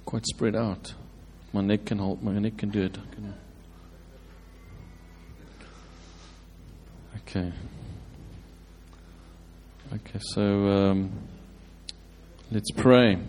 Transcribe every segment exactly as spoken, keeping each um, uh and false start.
quite spread out. My neck can hold. My neck can do it. I can. Okay. Okay. So um, let's pray.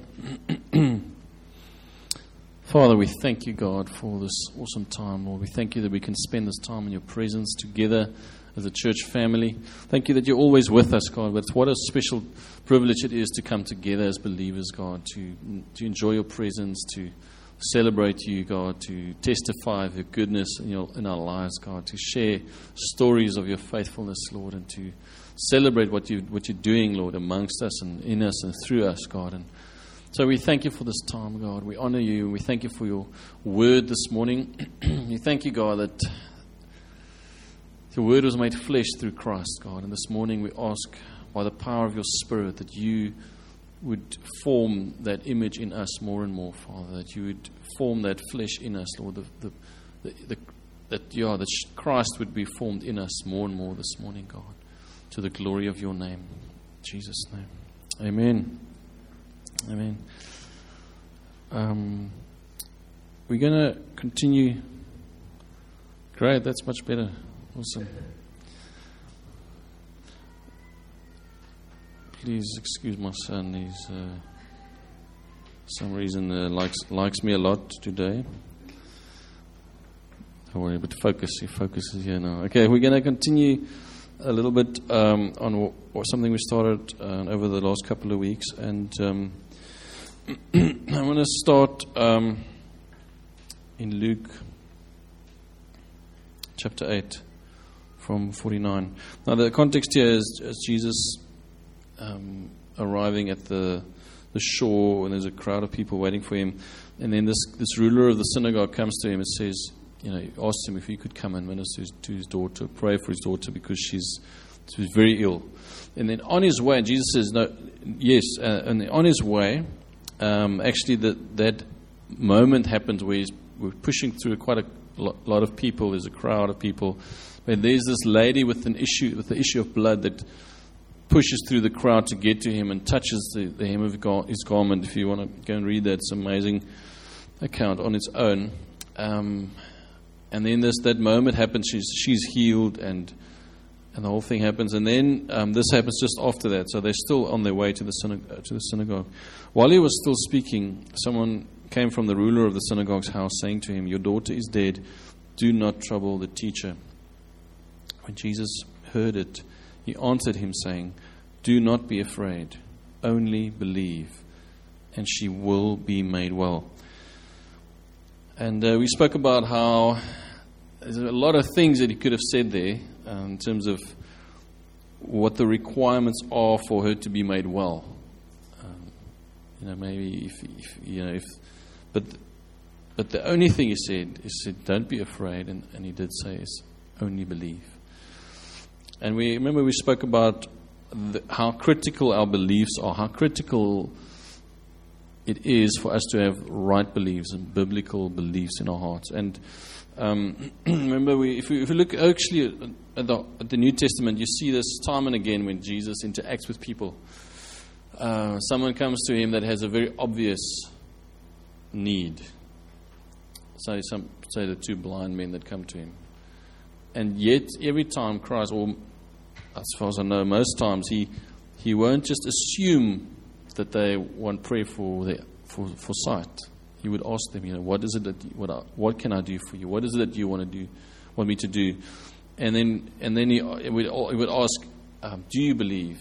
Father, we thank you, God, for this awesome time, Lord. We thank you that we can spend this time in your presence together as a church family. Thank you that you're always with us, God. But what a special privilege it is to come together as believers, God, to to enjoy your presence, to celebrate you, God, to testify of your goodness in, your, in our lives, God, to share stories of your faithfulness, Lord, and to celebrate what, you, what you're doing, Lord, amongst us and in us and through us, God. And so we thank you for this time, God. We honor you. We thank you for your word this morning. We thank you, God, that your word was made flesh through Christ, God. And this morning we ask, by the power of your Spirit, that you would form that image in us more and more, Father. That you would form that flesh in us, Lord. The, the, the, the, that, yeah, that Christ would be formed in us more and more this morning, God. To the glory of your name. In Jesus' name. Amen. Amen. Um, we're going to continue. Great, that's much better. Awesome. Please excuse my son. He's uh, for some reason uh, likes likes me a lot today. Don't worry, but focus. He focuses here now. Okay, we're going to continue a little bit um, on w- or something we started uh, over the last couple of weeks, and um, I want to start um, in Luke chapter eight from forty-nine. Now the context here is, is Jesus um, arriving at the the shore, and there's a crowd of people waiting for him, and then this this ruler of the synagogue comes to him and says, you know, he asks him if he could come and minister to his daughter, pray for his daughter because she's she's very ill. And then on his way, Jesus says, no, yes, uh, and on his way, um, actually that that moment happens where he's, we're pushing through quite a lot of people. There's a crowd of people, and there's this lady with an issue, with the issue of blood, that pushes through the crowd to get to him and touches the, the hem of gar- his garment. If you want to go and read that, it's an amazing account on its own. Um, And then this that moment happens. She's she's healed, and and the whole thing happens. And then um, this happens just after that. So they're still on their way to the synagogue, to the synagogue. While he was still speaking, someone came from the ruler of the synagogue's house, saying to him, "Your daughter is dead. Do not trouble the teacher." When Jesus heard it, he answered him, saying, "Do not be afraid. Only believe, and she will be made well." And uh, we spoke about how there's a lot of things that he could have said there uh, in terms of what the requirements are for her to be made well. Um, you know, maybe if, if you know, if, but but the only thing he said is said, "Don't be afraid," and, and he did say is only believe. And we remember we spoke about the, how critical our beliefs are, how critical it is for us to have right beliefs and biblical beliefs in our hearts. And um, remember, we, if, we, if we look actually at the, at the New Testament, you see this time and again when Jesus interacts with people. Uh, someone comes to him that has a very obvious need. Say, some, say the two blind men that come to him. And yet, every time Christ, or as far as I know, most times, he he won't just assume that they want prayer for their, for for sight. He would ask them, you know, what is it that you, what I, what can I do for you? What is it that you want to do, want me to do? And then and then he, he would he would ask, um, do you believe?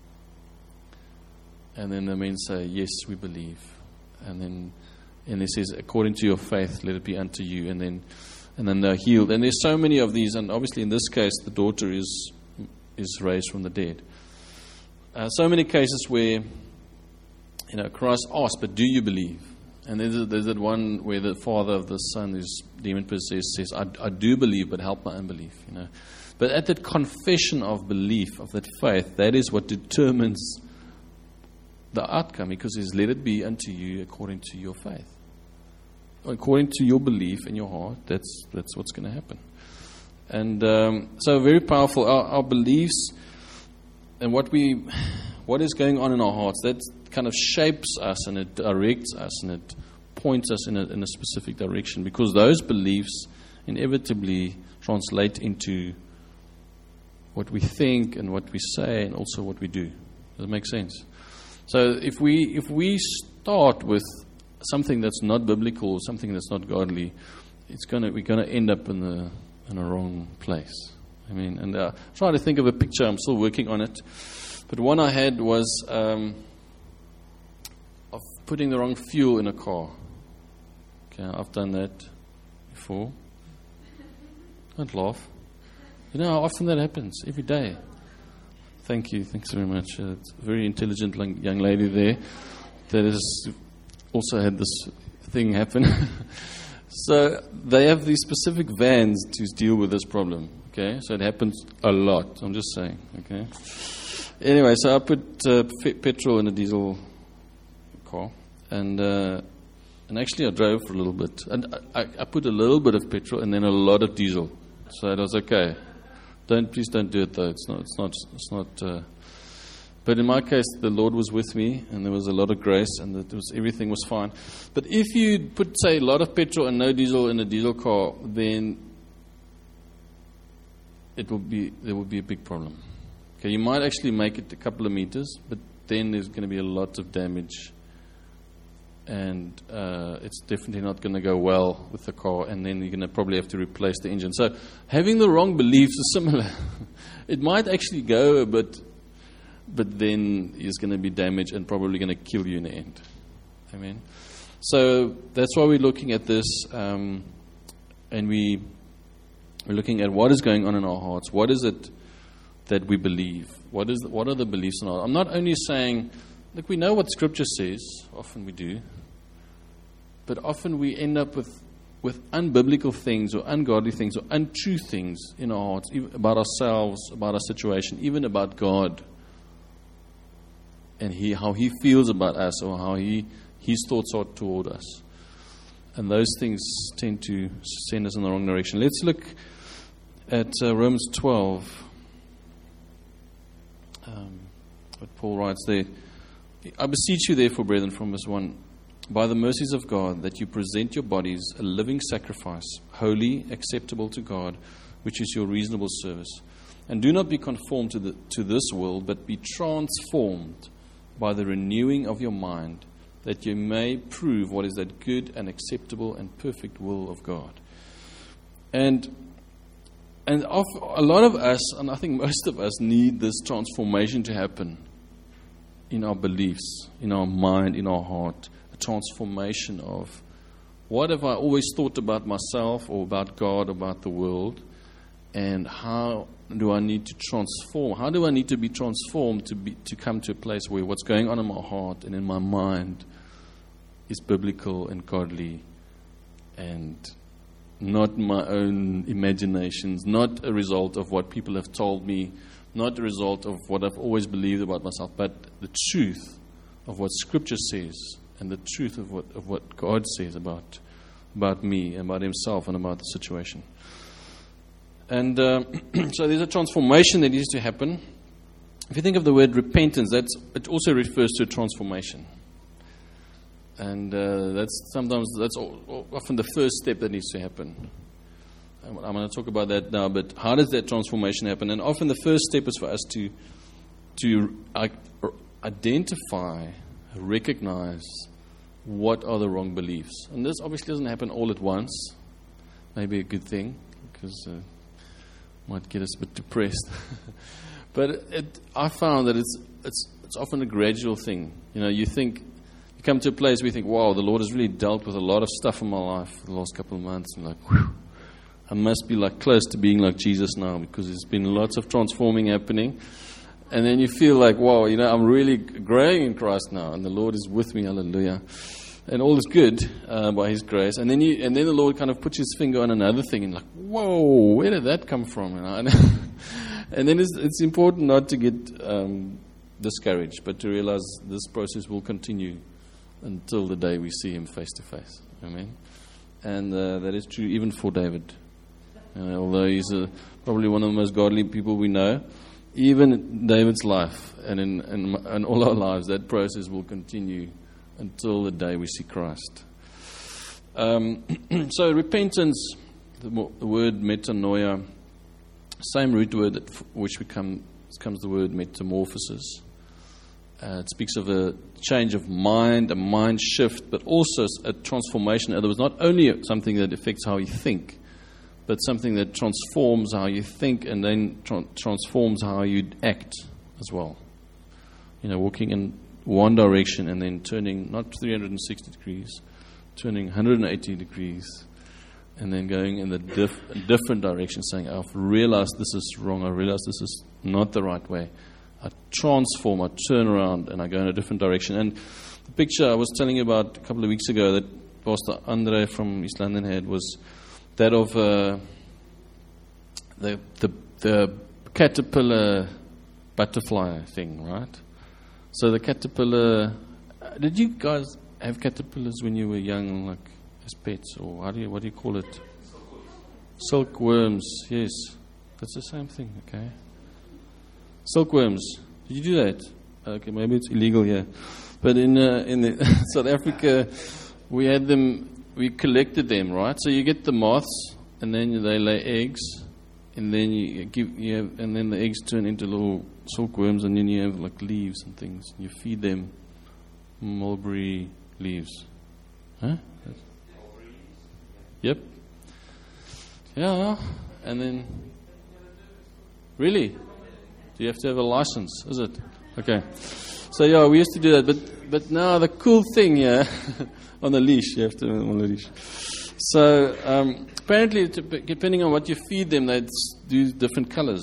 And then the men say, yes, we believe. And then and he says, according to your faith, let it be unto you. And then and then they're healed. And there's so many of these. And obviously, in this case, the daughter is is raised from the dead. Uh, so many cases where, you know, Christ asks, but do you believe? And there's, there's that one where the father of the son who's demon-possessed says, I, I do believe, but help my unbelief. You know, but at that confession of belief, of that faith, that is what determines the outcome. Because it says, let it be unto you according to your faith. According to your belief in your heart, that's that's what's going to happen. And um, so very powerful. Our, our beliefs and what we, what is going on in our hearts, that kind of shapes us and it directs us and it points us in a, in a specific direction, because those beliefs inevitably translate into what we think and what we say and also what we do. Does that make sense? So if we if we start with something that's not biblical, something that's not godly, it's gonna we're gonna end up in the in a wrong place. I mean, and uh, trying to think of a picture. I'm still working on it, but one I had was um, of putting the wrong fuel in a car. Okay, I've done that before. Don't laugh. You know how often that happens? Every day. Thank you. Thanks very much. Uh, it's a very intelligent young lady there that has also had this thing happen. So they have these specific vans to deal with this problem. Okay, so it happens a lot. I'm just saying. Okay. Anyway, so I put uh, f- petrol in a diesel car, and uh, and actually I drove for a little bit, and I, I put a little bit of petrol and then a lot of diesel, so it was okay. Don't please don't do it though. It's not. It's not. It's not. Uh, but in my case, the Lord was with me, and there was a lot of grace, and it was everything was fine. But if you put, say, a lot of petrol and no diesel in a diesel car, then it will be there will be a big problem. Okay, you might actually make it a couple of meters, but then there's going to be a lot of damage, and uh, it's definitely not going to go well with the car, and then you're going to probably have to replace the engine. So having the wrong beliefs is similar. It might actually go a bit, but then it's going to be damaged and probably going to kill you in the end. Amen. So that's why we're looking at this, um, and we, we're looking at what is going on in our hearts. What is it that we believe? What is the, what are the beliefs in our heart? I'm not only saying, look, we know what Scripture says. Often we do. But often we end up with, with unbiblical things or ungodly things or untrue things in our hearts, even about ourselves, about our situation, even about God and he, how He feels about us or how he, His thoughts are toward us. And those things tend to send us in the wrong direction. Let's look at uh, Romans twelve. Um, what Paul writes there. I beseech you, therefore, brethren, from verse one, by the mercies of God, that you present your bodies a living sacrifice, holy, acceptable to God, which is your reasonable service. And do not be conformed to the to this world, but be transformed by the renewing of your mind, that you may prove what is that good and acceptable and perfect will of God. And and of, a lot of us, and I think most of us, need this transformation to happen in our beliefs, in our mind, in our heart. A transformation of what have I always thought about myself or about God, about the world, and how do I need to transform? How do I need to be transformed to be to come to a place where what's going on in my heart and in my mind is biblical and godly and not my own imaginations, not a result of what people have told me, not a result of what I've always believed about myself, but the truth of what Scripture says and the truth of what of what God says about about me, about Himself, and about the situation. And uh, so there's a transformation that needs to happen. If you think of the word repentance, that's it also refers to a transformation. And uh, that's sometimes that's often the first step that needs to happen. I'm going to talk about that now, but how does that transformation happen? And often the first step is for us to to identify, recognize what are the wrong beliefs. And this obviously doesn't happen all at once. Maybe a good thing, because uh, it might get us a bit depressed. But it, I found that it's it's it's often a gradual thing. You know, you think. You come to a place where you think, wow, the Lord has really dealt with a lot of stuff in my life the last couple of months. And like, whew, I must be like close to being like Jesus now, because there's been lots of transforming happening. And then you feel like, wow, you know, I'm really growing in Christ now, and the Lord is with me, hallelujah. And all is good uh, by His grace. And then you, and then the Lord kind of puts His finger on another thing, and like, whoa, where did that come from? You know? And then it's, it's important not to get um, discouraged, but to realize this process will continue until the day we see Him face to face. Amen. And uh, that is true even for David. Uh, although he's uh, probably one of the most godly people we know, even in David's life and in, in, in all our lives, that process will continue until the day we see Christ. Um, so repentance, the, the word metanoia, same root word that, which become, comes the word metamorphosis. Uh, it speaks of a change of mind, a mind shift, but also a transformation. In other words, not only something that affects how you think, but something that transforms how you think and then tra- transforms how you act as well. You know, walking in one direction and then turning not three hundred sixty degrees, turning one hundred eighty degrees, and then going in the diff- different direction, saying, I've realized this is wrong, I realize this is not the right way. I transform, I turn around, and I go in a different direction. And the picture I was telling you about a couple of weeks ago that Pastor Andre from East London had was that of uh, the, the the caterpillar butterfly thing, right? So the caterpillar. Did you guys have caterpillars when you were young, like as pets, or how do you what do you call it? Silkworms. Yes, that's the same thing. Okay. Silkworms. Did you do that? Okay, maybe it's illegal here, but in uh, in the South Africa, we had them. We collected them, right? So you get the moths, and then they lay eggs, and then you give, you have, and then the eggs turn into little silkworms, and then you have like leaves and things. You feed them mulberry leaves, huh? Yep. Yeah, and then really, do you have to have a license? Is it okay? So yeah, we used to do that, but but now the cool thing here. On the leash, you have to on the leash. So um, apparently, depending on what you feed them, they do different colors.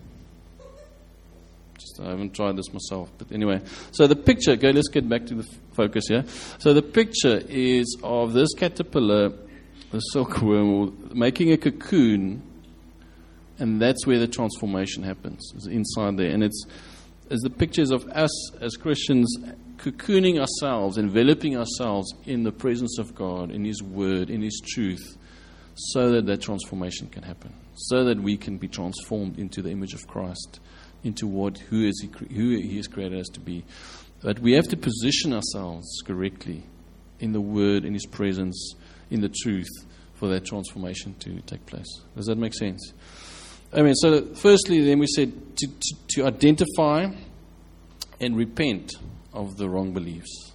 Just I haven't tried this myself, but anyway. So the picture. Okay, let's get back to the f- focus here. So the picture is of this caterpillar, the silkworm, making a cocoon, and that's where the transformation happens. It's inside there, and it's as the pictures of us as Christians. Cocooning ourselves, enveloping ourselves in the presence of God, in His Word, in His truth, so that that transformation can happen, so that we can be transformed into the image of Christ, into what who is He, who He has created us to be. But we have to position ourselves correctly in the Word, in His presence, in the truth, for that transformation to take place. Does that make sense? I mean, so firstly, then we said to, to, to identify and repent of the wrong beliefs.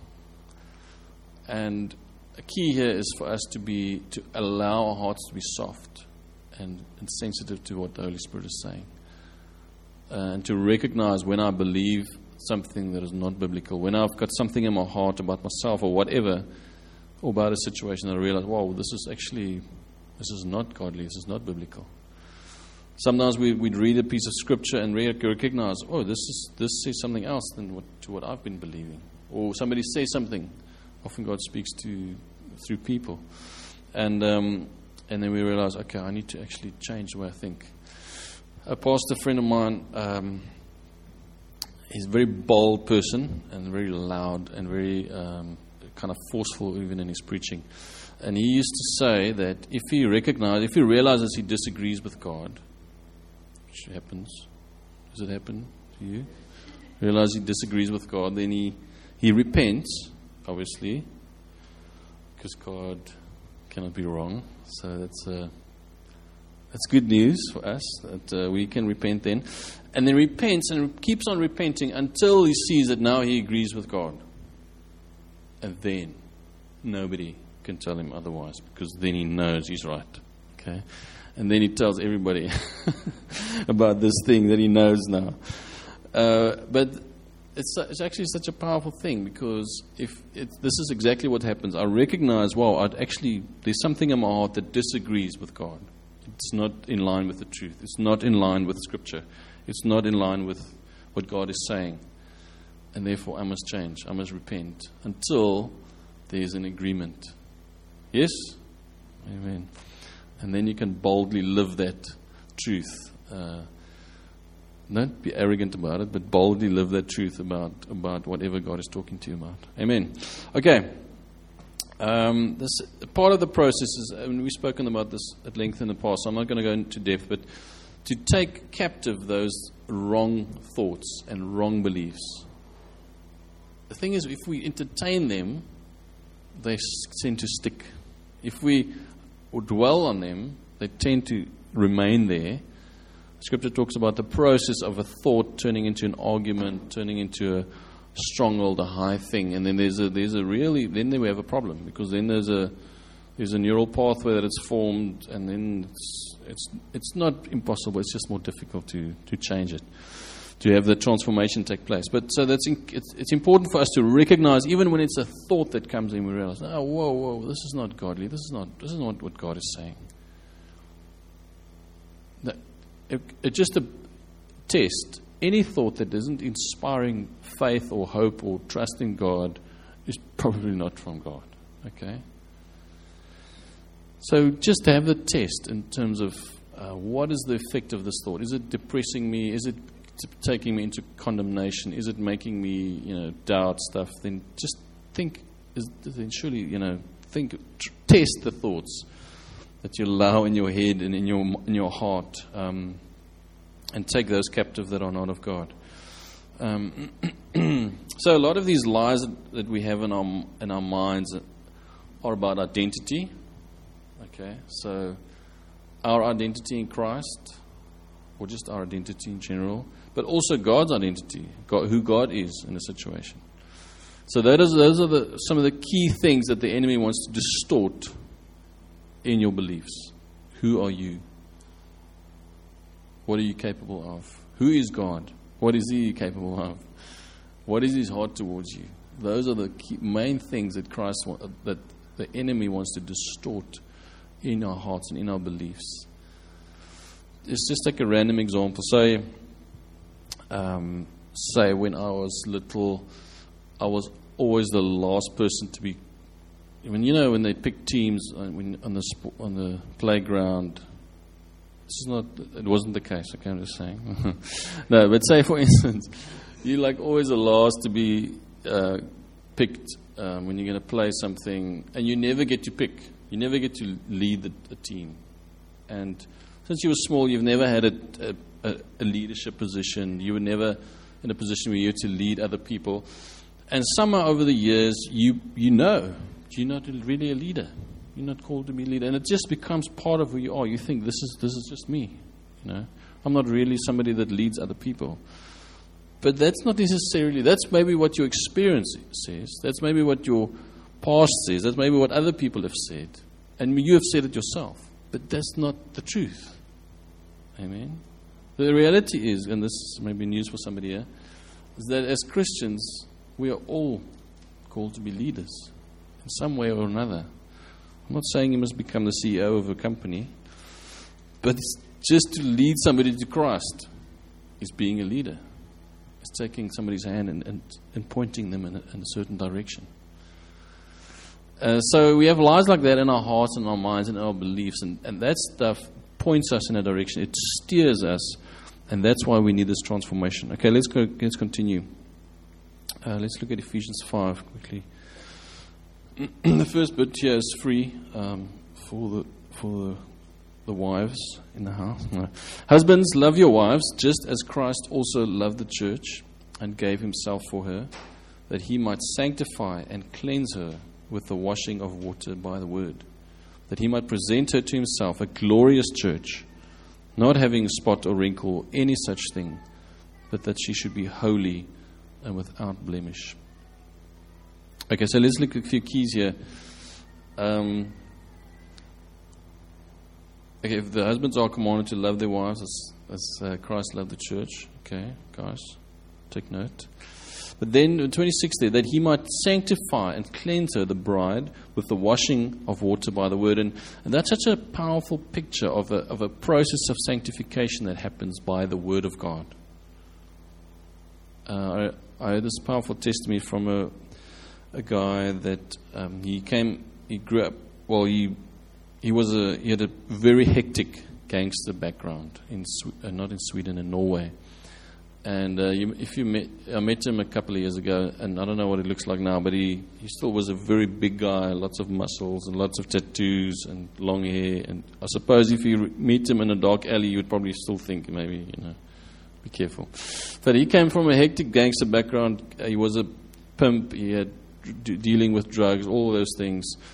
And a key here is for us to be to allow our hearts to be soft and, and sensitive to what the Holy Spirit is saying. Uh, and to recognize when I believe something that is not biblical, when I've got something in my heart about myself or whatever, or about a situation that I realize, wow, this is actually, this is not godly, this is not biblical. Sometimes we, we'd read a piece of scripture and re- recognize, oh, this is this says something else than what, to what I've been believing. Or somebody says something. Often God speaks to through people. And um, and then we realize, okay, I need to actually change the way I think. A pastor friend of mine, um, he's a very bold person and very loud and very um, kind of forceful even in his preaching. And he used to say that if he recognizes, if he realizes he disagrees with God, which happens. Does it happen to you? Realize he disagrees with God, then he, he repents, obviously, because God cannot be wrong. So that's uh, that's good news for us that uh, we can repent then, and then repents and keeps on repenting until he sees that now he agrees with God, and then nobody can tell him otherwise because then he knows he's right. Okay. And then he tells everybody about this thing that he knows now. Uh, but it's, it's actually such a powerful thing because if it, this is exactly what happens, I recognize, wow, I'd actually there's something in my heart that disagrees with God. It's not in line with the truth. It's not in line with Scripture. It's not in line with what God is saying. And therefore, I must change. I must repent until there's an agreement. Yes? Amen. And then you can boldly live that truth. Uh, don't be arrogant about it, but boldly live that truth about, about whatever God is talking to you about. Amen. Okay. Um, this part of the process is, and we've spoken about this at length in the past, so I'm not going to go into depth, but to take captive those wrong thoughts and wrong beliefs. The thing is, if we entertain them, they tend to stick If we dwell on them, they tend to remain there. Scripture talks about the process of a thought turning into an argument, turning into a stronghold, a high thing, and then there's a there's a really then we have a problem, because then there's a there's a neural pathway that it's formed, and then it's it's it's not impossible. It's just more difficult to to change it, to have the transformation take place. But so that's in, it's it's important for us to recognize, even when it's a thought that comes in, we realize, oh, whoa, whoa, this is not godly. This is not this is not what God is saying. That, it, it just a test. Any thought that isn't inspiring faith or hope or trust in God is probably not from God. Okay? So just to have the test in terms of uh, what is the effect of this thought? Is it depressing me? Is it t- taking me into condemnation? Is it making me, you know, doubt stuff? Then just think. Is, then surely, you know, think. Tr- test the thoughts that you allow in your head and in your in your heart. Um, And take those captive that are not of God. Um, so a lot of these lies that we have in our in our minds are about identity. Okay, so our identity in Christ, or just our identity in general, but also God's identity, God, who God is in a situation. So that is, those are the, some of the key things that the enemy wants to distort in your beliefs. Who are you? What are you capable of? Who is God? What is He capable of? What is His heart towards you? Those are the key, main things that Christ that the enemy wants to distort in our hearts and in our beliefs. It's just like a random example. Say, um, say when I was little, I was always the last person to be. When you know when they pick teams when, on the on the playground. This is not, it wasn't the case, okay, I'm just saying. No, but say for instance, you're like always the last to be uh, picked um, when you're going to play something, and you never get to pick. You never get to lead the, the team. And since you were small, you've never had a, a, a leadership position. You were never in a position where you had to lead other people. And somehow over the years, you you know, you're not really a leader. You're not called to be a leader, and it just becomes part of who you are. You think this is this is just me, you know. I'm not really somebody that leads other people, but that's not necessarily. That's maybe what your experience says. That's maybe what your past says. That's maybe what other people have said, and you have said it yourself. But that's not the truth. Amen. The reality is, and this may be news for somebody here, is that as Christians, we are all called to be leaders in some way or another. I'm not saying you must become the C E O of a company, but it's just to lead somebody to Christ is being a leader. It's taking somebody's hand and, and, and pointing them in a, in a certain direction. Uh, so we have lies like that in our hearts and our minds and our beliefs, and, and that stuff points us in a direction. It steers us, and that's why we need this transformation. Okay, let's go. Let's continue. Uh, let's look at Ephesians five quickly. The first bit here is free um, for the for the, the wives in the house. No. Husbands, love your wives, just as Christ also loved the church and gave himself for her, that he might sanctify and cleanse her with the washing of water by the word, that he might present her to himself a glorious church, not having spot or wrinkle or any such thing, but that she should be holy and without blemish. Okay, so let's look at a few keys here. Um, okay, if the husbands are commanded to love their wives as, as uh, Christ loved the church, okay, guys, take note. But then in twenty-six there, that he might sanctify and cleanse her, the bride, with the washing of water by the word. And, and that's such a powerful picture of a, of a process of sanctification that happens by the word of God. Uh, I, I heard this powerful testimony from a a guy that um, he came, he grew up, well, he he was a, he had a very hectic gangster background, in uh, not in Sweden, in Norway. And uh, you, if you met, I met him a couple of years ago, and I don't know what it looks like now, but he, he still was a very big guy, lots of muscles and lots of tattoos and long hair. And I suppose if you meet him in a dark alley, you would probably still think maybe, you know, be careful. But he came from a hectic gangster background. He was a pimp. He had dealing with drugs, all those things.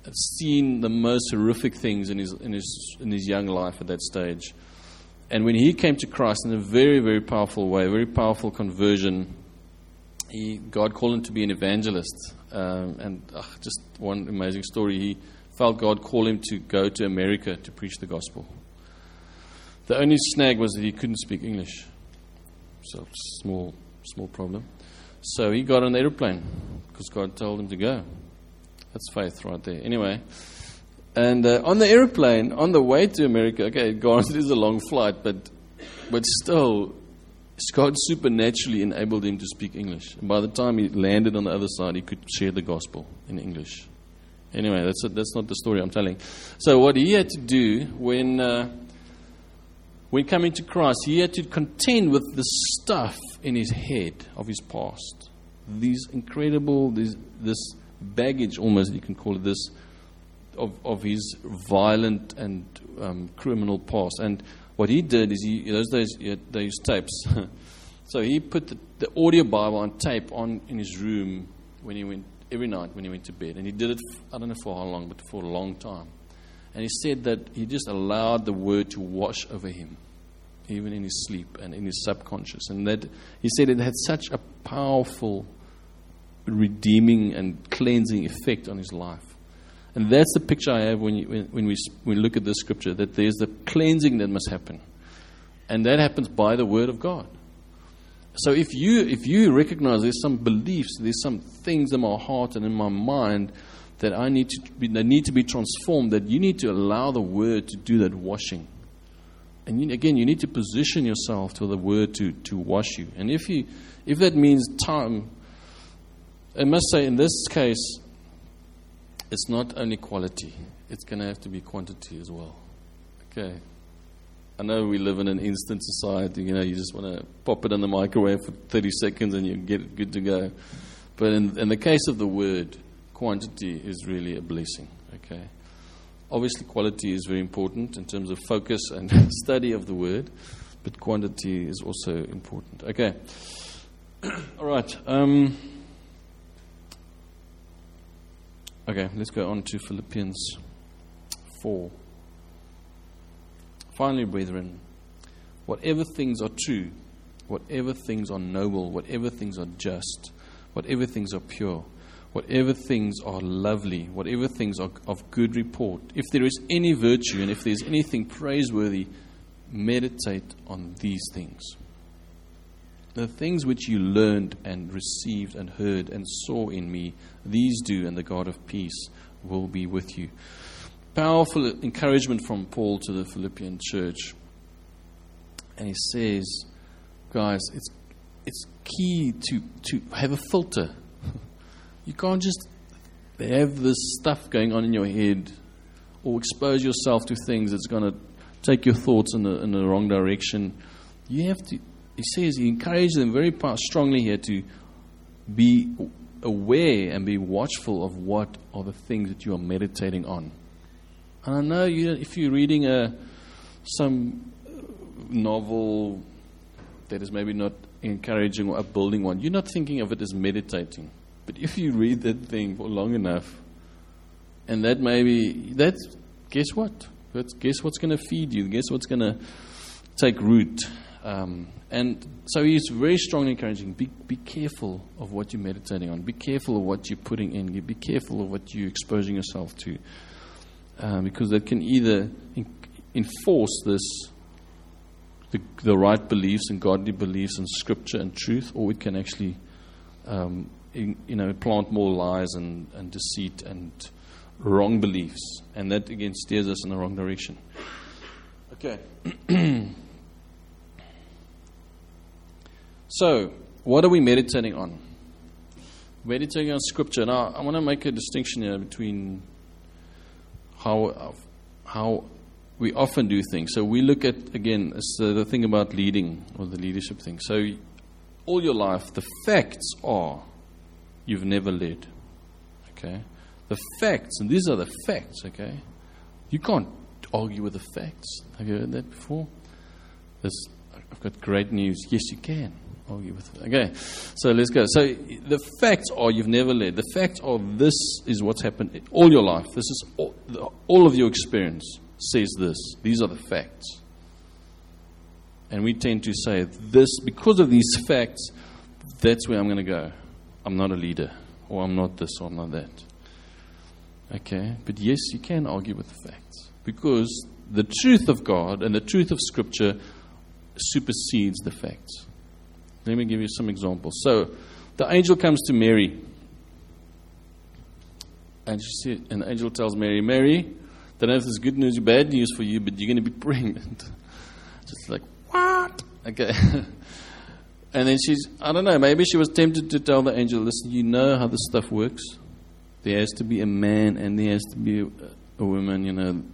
had seen the most horrific things in his in his in his young life at that stage. And when he came to Christ in a very, very powerful way, a very powerful conversion, he God called him to be an evangelist. Um, and uh, just one amazing story. He felt God call him to go to America to preach the gospel. The only snag was that he couldn't speak English. So small, small problem. So he got on an airplane because God told him to go. That's faith right there. Anyway, and uh, on the airplane, on the way to America, okay, God, it is a long flight, but but still, God supernaturally enabled him to speak English. And by the time he landed on the other side, he could share the gospel in English. Anyway, that's a, that's not the story I'm telling. So what he had to do when uh, when coming to Christ, he had to contend with the stuff in his head of his past. These incredible, these, this baggage almost, you can call it this, of, of his violent and um, criminal past. And what he did is, he, in those days, he had, they used tapes. So he put the, the audio Bible on tape on in his room when he went, every night when he went to bed. And he did it, I don't know for how long, but for a long time. And he said that he just allowed the word to wash over him, even in his sleep and in his subconscious. And that he said it had such a powerful redeeming and cleansing effect on his life. And that's the picture I have when, you, when, when we when we look at this scripture, that there's the cleansing that must happen. And that happens by the word of God. So if you if you recognize there's some beliefs, there's some things in my heart and in my mind that I need to be, that need to be transformed, that you need to allow the word to do that washing. And you, again, you need to position yourself to the word to, to wash you. And if you if that means time, I must say in this case, it's not only quality, it's going to have to be quantity as well. Okay. I know we live in an instant society, you know, you just want to pop it in the microwave for thirty seconds and you get it good to go. But in, in the case of the word, quantity is really a blessing. Okay. Obviously, quality is very important in terms of focus and study of the word, but quantity is also important. Okay. All right. Um, okay, let's go on to Philippians four. Finally, brethren, whatever things are true, whatever things are noble, whatever things are just, whatever things are pure, whatever things are lovely, whatever things are of good report, if there is any virtue and if there is anything praiseworthy, meditate on these things. The things which you learned and received and heard and saw in me, these do, and the God of peace will be with you. Powerful encouragement from Paul to the Philippian church. And he says, guys, it's it's key to, to have a filter. You can't just have this stuff going on in your head or expose yourself to things that's going to take your thoughts in the, in the wrong direction. You have to, he says, he encourages them very strongly here to be aware and be watchful of what are the things that you are meditating on. And I know you, if you're reading a some novel that is maybe not encouraging or upbuilding one, you're not thinking of it as meditating. But if you read that thing for long enough, and that maybe, that's, guess what? That's, guess what's going to feed you? Guess what's going to take root? Um, and so he's very strongly encouraging, be, be careful of what you're meditating on. Be careful of what you're putting in. Be careful of what you're exposing yourself to. Um, because that can either in, enforce this, the, the right beliefs and godly beliefs and scripture and truth, or it can actually um, in, you know, plant more lies and, and deceit and wrong beliefs. And that, again, steers us in the wrong direction. Okay. So, what are we meditating on? Meditating on scripture. Now, I want to make a distinction here between how how we often do things. So we look at, again, so the thing about leading, or the leadership thing. So all your life, the facts are you've never led. Okay? The facts, and these are the facts, okay? You can't argue with the facts. Have you heard that before? There's, I've got great news. Yes, you can argue with it. Okay, so let's go. So the facts are you've never led. The facts are this is what's happened all your life. This is all, all of your experience says this. These are the facts. And we tend to say this, because of these facts, that's where I'm going to go. I'm not a leader, or I'm not this, or I'm not that. Okay, but yes, you can argue with the facts, because the truth of God and the truth of Scripture supersedes the facts. Let me give you some examples. So, the angel comes to Mary, and she said, and the angel tells Mary, Mary, don't know if this is good news or bad news for you, but you're going to be pregnant. Just like, what? Okay. And then she's, I don't know, maybe she was tempted to tell the angel, listen, you know how this stuff works. There has to be a man and there has to be a, a woman, you know.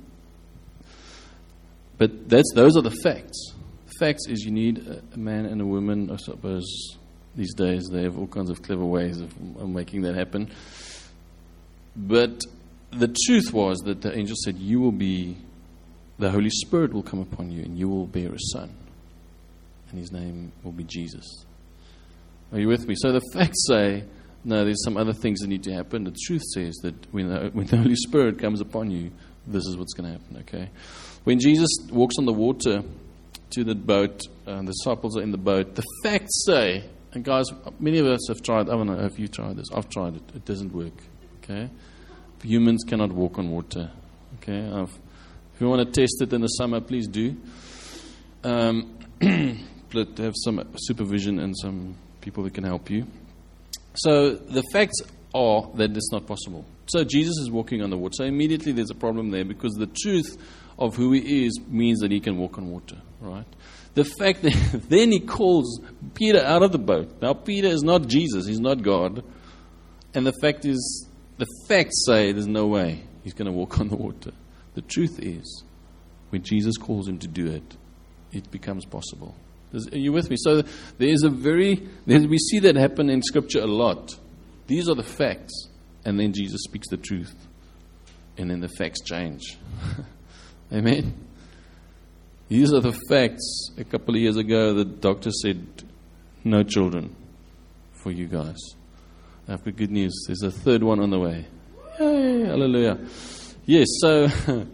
But that's those are the facts. The facts is you need a, a man and a woman. I suppose these days they have all kinds of clever ways of, of making that happen. But the truth was that the angel said, you will be, the Holy Spirit will come upon you and you will bear a son. And his name will be Jesus. Are you with me? So the facts say, no, there's some other things that need to happen. The truth says that when the, when the Holy Spirit comes upon you, this is what's going to happen, okay? When Jesus walks on the water to the boat, uh, the disciples are in the boat, the facts say, and guys, many of us have tried, I don't know if you tried this, I've tried it, it doesn't work, okay? Humans cannot walk on water, okay? I've, if you want to test it in the summer, please do. Um... But have some supervision and some people that can help you. So the facts are that it's not possible. So Jesus is walking on the water. So immediately there's a problem there, because the truth of who he is means that he can walk on water, right? The fact that then he calls Peter out of the boat. Now Peter is not Jesus, he's not God. And the fact is, the facts say there's no way he's going to walk on the water. The truth is, when Jesus calls him to do it, it becomes possible. Are you with me? So there is a very, we see that happen in Scripture a lot. These are the facts, and then Jesus speaks the truth, and then the facts change. Amen? These are the facts. A couple of years ago, the doctor said, no children for you guys. I've got good news. There's a third one on the way. Yay, hallelujah. Yes, so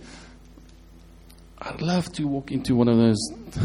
I'd love to walk into one of those.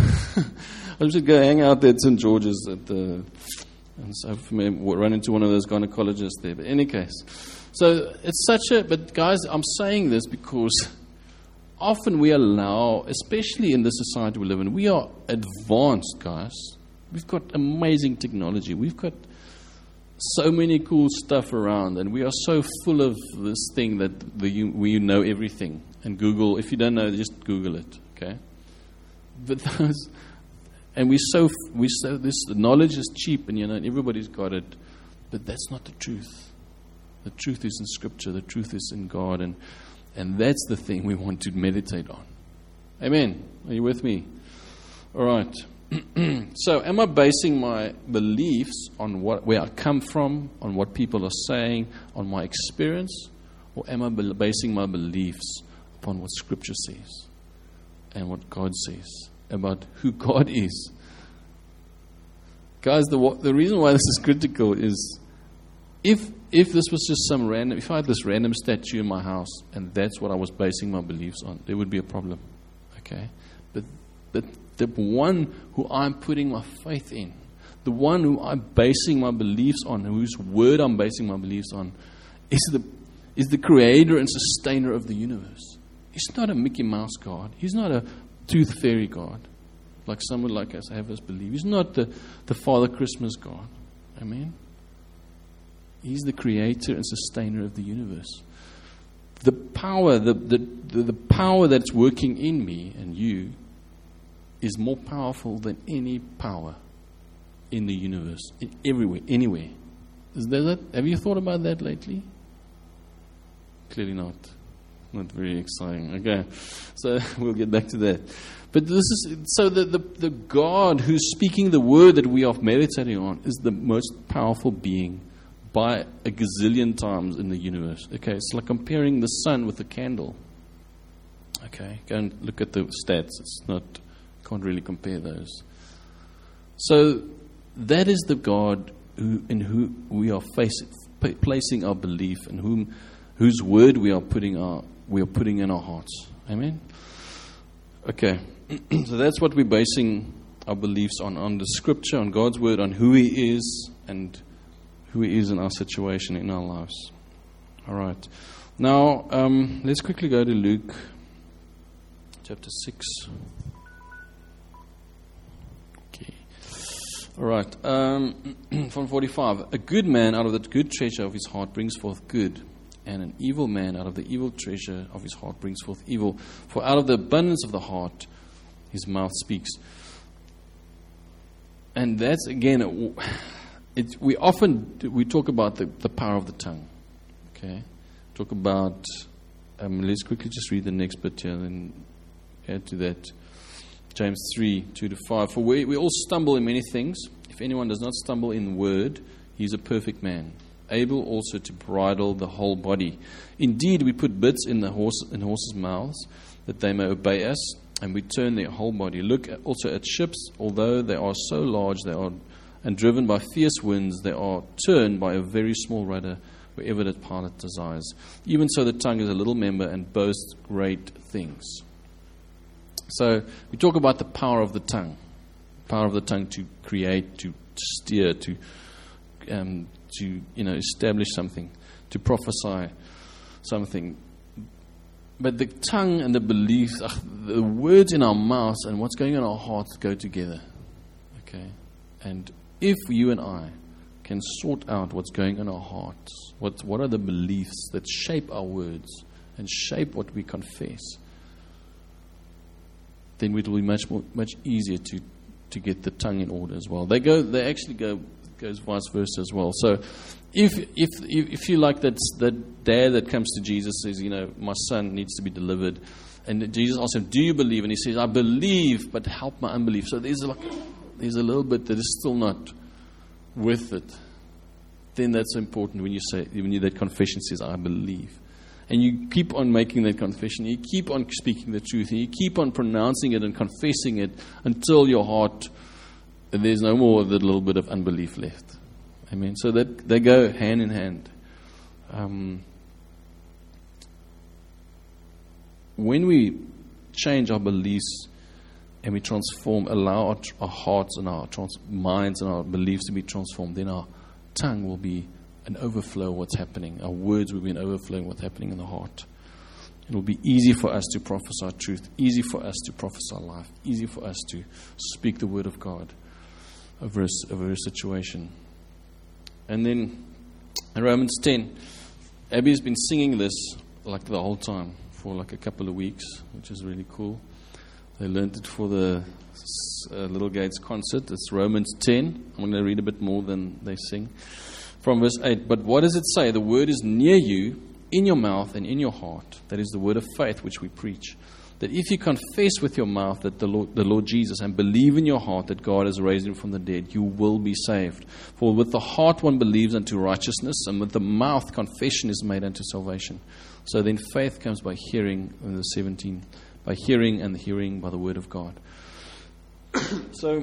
I should go hang out there at Saint George's at the, and so run into one of those gynecologists there. But in any case, so it's such a. But guys, I'm saying this because often we allow, especially in the society we live in, we are advanced, guys. We've got amazing technology. We've got so many cool stuff around, and we are so full of this thing that the, we know everything. And Google, if you don't know, just Google it, okay? But those. And we so we so this the knowledge is cheap, and you know everybody's got it, but that's not the truth. The truth is in Scripture. The truth is in God, and and that's the thing we want to meditate on. Amen. Are you with me? All right. So, am I basing my beliefs on what where I come from, on what people are saying, on my experience, or am I basing my beliefs upon what Scripture says and what God says about who God is? Guys, the the reason why this is critical is if if this was just some random, if I had this random statue in my house and that's what I was basing my beliefs on, there would be a problem. Okay? But but the one who I'm putting my faith in, the one who I'm basing my beliefs on, whose word I'm basing my beliefs on, is the is the creator and sustainer of the universe. He's not a Mickey Mouse God. He's not a tooth fairy God, like some would like us have us believe. He's not the, the Father Christmas God. Amen? He's the creator and sustainer of the universe. The power, the, the, the, the power that's working in me and you is more powerful than any power in the universe, in, everywhere, anywhere. Is there that? Have you thought about that lately? Clearly not. Not very exciting. Okay, so we'll get back to that. But this is so the, the the God who's speaking the word that we are meditating on is the most powerful being by a gazillion times in the universe. Okay, it's like comparing the sun with a candle. Okay, go and look at the stats. It's not, can't really compare those. So that is the God who, in who we are facing, placing our belief, and whom, whose word we are putting our we are putting in our hearts. Amen. Okay, so that's what we're basing our beliefs on, on the Scripture, on God's word, on who He is and who He is in our situation, in our lives. All right. Now, um, let's quickly go to Luke chapter six. Okay. All right. Um, from forty-five. A good man out of the good treasure of his heart brings forth good, and an evil man out of the evil treasure of his heart brings forth evil. For out of the abundance of the heart, his mouth speaks. And that's, again, it, it, we often, we talk about the, the power of the tongue. Okay? Talk about, um, let's quickly just read the next bit here and add to that. James three, two to five. For we, we all stumble in many things. If anyone does not stumble in word, he is a perfect man, able also to bridle the whole body. Indeed, we put bits in the horse in horses' mouths, that they may obey us, and we turn their whole body. Look also at ships, although they are so large, they are and driven by fierce winds, they are turned by a very small rudder, wherever the pilot desires. Even so, the tongue is a little member and boasts great things. So we talk about the power of the tongue, power of the tongue to create, to steer, to um, to you know establish something, to prophesy something. But the tongue and the beliefs, ugh, the words in our mouths and what's going on in our hearts go together. Okay, and if you and I can sort out what's going on in our hearts, what what are the beliefs that shape our words and shape what we confess, then it will be much more much easier to, to get the tongue in order as well. They go, they actually go goes vice versa as well. So, if if if you like that that dad that comes to Jesus says, you know, my son needs to be delivered, and Jesus asks him, do you believe? And he says, I believe, but help my unbelief. So there's like there's a little bit that is still not with it. Then that's important when you say when you, that confession says, I believe. And you keep on making that confession. You keep on speaking the truth. And you keep on pronouncing it and confessing it until your heart, there's no more of that little bit of unbelief left. Amen. So that they go hand in hand. Um, when we change our beliefs and we transform, allow our, our hearts and our trans, minds and our beliefs to be transformed, then our tongue will be an overflow of what's happening. Our words will be an overflow of what's happening in the heart. It will be easy for us to prophesy truth, easy for us to prophesy life, easy for us to speak the word of God over a, over a situation. And then in Romans ten, Abby has been singing this like the whole time for like a couple of weeks, which is really cool. They learned it for the uh, Little Gates concert. It's Romans ten. I'm going to read a bit more than they sing. From verse eight, but what does it say? The word is near you, in your mouth and in your heart. That is the word of faith which we preach. That if you confess with your mouth that the Lord, the Lord Jesus, and believe in your heart that God has raised him from the dead, you will be saved. For with the heart one believes unto righteousness, and with the mouth confession is made unto salvation. So then faith comes by hearing, in the seventeen, by hearing, and the hearing by the word of God. So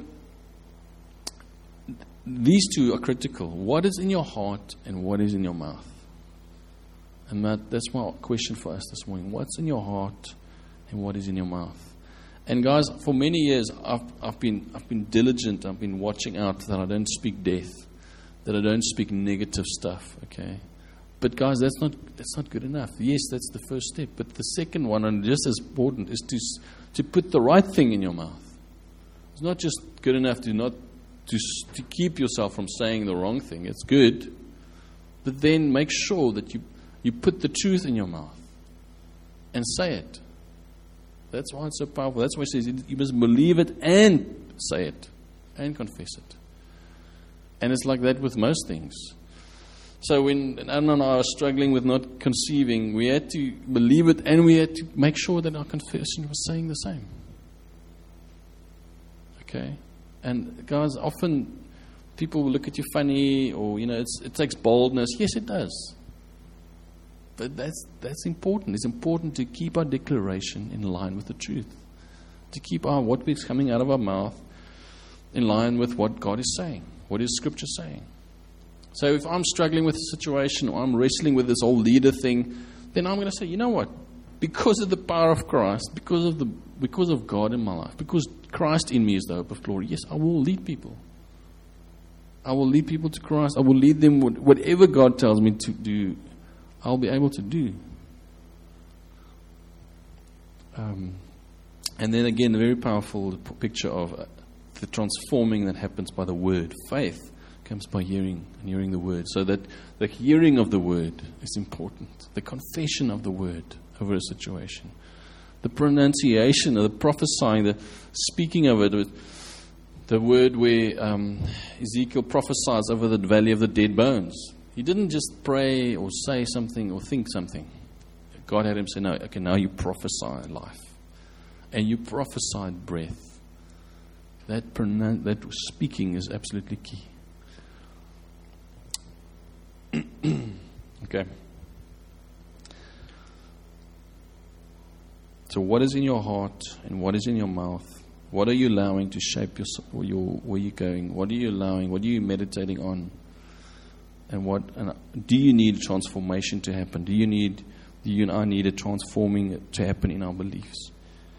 these two are critical. What is in your heart and what is in your mouth? And that, that's my question for us this morning. What's in your heart and what is in your mouth? And guys, for many years I've I've been I've been diligent. I've been watching out that I don't speak death, that I don't speak negative stuff. Okay, but guys, that's not that's not good enough. Yes, that's the first step. But the second one, and just as important, is to to put the right thing in your mouth. It's not just good enough to not to to keep yourself from saying the wrong thing. It's good, but then make sure that you you put the truth in your mouth and say it. That's why it's so powerful. That's why it says you must believe it and say it and confess it. And it's like that with most things. So when Anna and I were struggling with not conceiving, we had to believe it and we had to make sure that our confession was saying the same. Okay? And guys, often people will look at you funny, or, you know, it's, it takes boldness. Yes, it does. But that's that's important. It's important to keep our declaration in line with the truth. To keep our what is coming out of our mouth in line with what God is saying. What is Scripture saying? So if I'm struggling with a situation or I'm wrestling with this whole leader thing, then I'm going to say, you know what? Because of the power of Christ, because of the because of God in my life, because Christ in me is the hope of glory, yes, I will lead people. I will lead people to Christ. I will lead them whatever God tells me to do, I'll be able to do. Um, and then again, a very powerful picture of uh, the transforming that happens by the word. Faith comes by hearing and hearing the word. So that the hearing of the word is important. The confession of the word over a situation. The pronunciation, or the prophesying, the speaking of it. The word where um, Ezekiel prophesies over the valley of the dead bones. He didn't just pray or say something or think something. God had him say, no, okay, now you prophesy life. And you prophesied breath. That, pronoun- that speaking is absolutely key. Okay. So what is in your heart and what is in your mouth? What are you allowing to shape your, your where you're going? What are you allowing? What are you meditating on? And what and do you need transformation to happen? Do you need do you and I need a transforming to happen in our beliefs?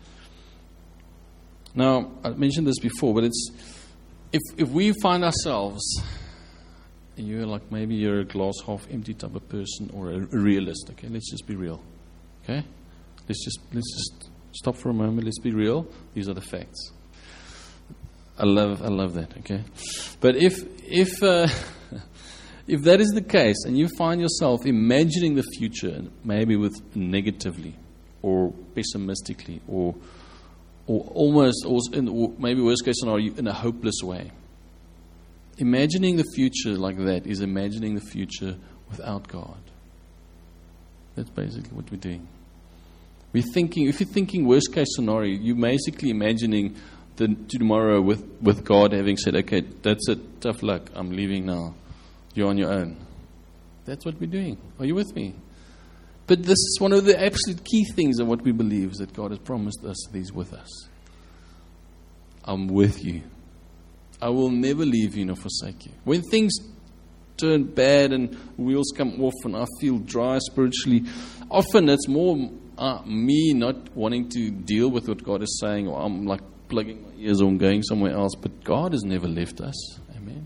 Now, I mentioned this before, but it's if if we find ourselves, you're like maybe you're a glass half empty type of person or a, a realist. Okay, let's just be real. Okay, let's just let's just stop for a moment. Let's be real. These are the facts. I love I love that. Okay, but if if uh, if that is the case, and you find yourself imagining the future, maybe with negatively, or pessimistically, or or almost, or, in, or maybe worst case scenario, in a hopeless way. Imagining the future like that is imagining the future without God. That's basically what we're doing. We're thinking, if you're thinking worst case scenario, you're basically imagining the tomorrow with, with God having said, okay, that's it, tough luck, I'm leaving now. You're on your own. That's what we're doing. Are you with me? But this is one of the absolute key things of what we believe, is that God has promised us that He's with us. I'm with you. I will never leave you nor forsake you. When things turn bad and wheels come off and I feel dry spiritually, often it's more uh, me not wanting to deal with what God is saying, or I'm like plugging my ears or I'm going somewhere else. But God has never left us. Amen.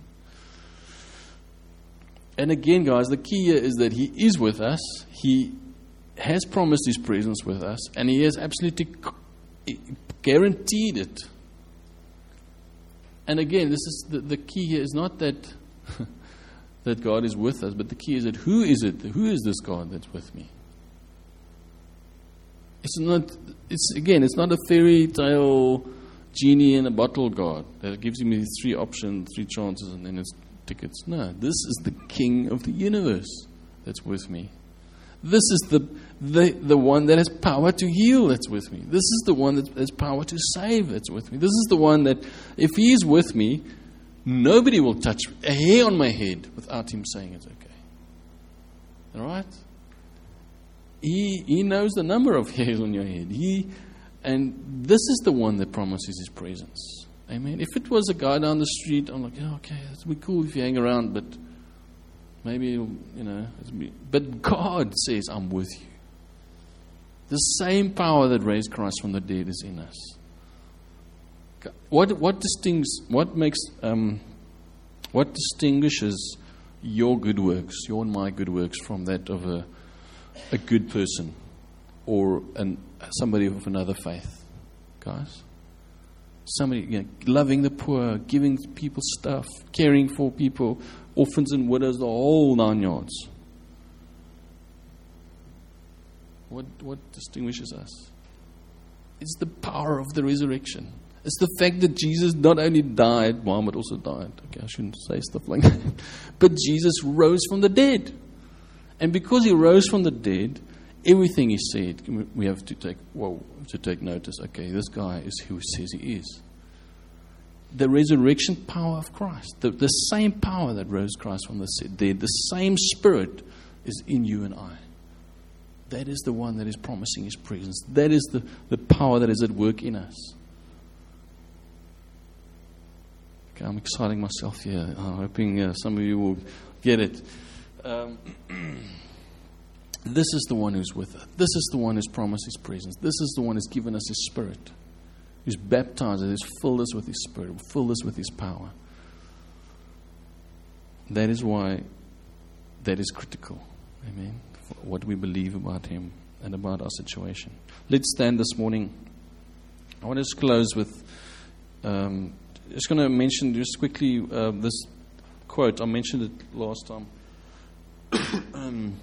And again, guys, the key here is that He is with us. He has promised His presence with us, and He has absolutely guaranteed it. And again, this is the, the key here is not that that God is with us, but the key is that who is it? Who is this God that's with me? It's not. It's again. It's not a fairy tale genie in a bottle God that gives me three options, three chances, and then it's tickets. No, this is the King of the universe that's with me. This is the the the one that has power to heal that's with me. This is the one that has power to save that's with me. This is the one that, if He is with me, nobody will touch a hair on my head without Him saying it's okay. All right? He He knows the number of hairs on your head. He and this is the one that promises His presence. Amen. If it was a guy down the street, I'm like, oh, okay, it'd be cool if you hang around, but maybe, you know, be, but God says, I'm with you. The same power that raised Christ from the dead is in us. What what distinguishes, what makes, um, what distinguishes your good works, your and my good works, from that of a a good person or an, somebody of another faith, guys? Somebody, you know, loving the poor, giving people stuff, caring for people, orphans and widows, the whole nine yards. What what distinguishes us? It's the power of the resurrection. It's the fact that Jesus not only died, Muhammad also died. Okay, I shouldn't say stuff like that. But Jesus rose from the dead. And because He rose from the dead, everything He said, we have to take well to take notice. Okay, this guy is who He says He is. The resurrection power of Christ, the, the same power that rose Christ from the dead, the same Spirit is in you and I. That is the one that is promising His presence. That is the, the power that is at work in us. Okay, I'm exciting myself here. I'm hoping uh, some of you will get it. Um, this is the one who's with us. This is the one who's promised His presence. This is the one who's given us His Spirit, who's baptized us, who's filled us with His Spirit, filled us with His power. That is why that is critical. Amen. For what we believe about Him and about our situation. Let's stand this morning. I want to just close with, um, just going to mention just quickly uh, this quote. I mentioned it last time. um,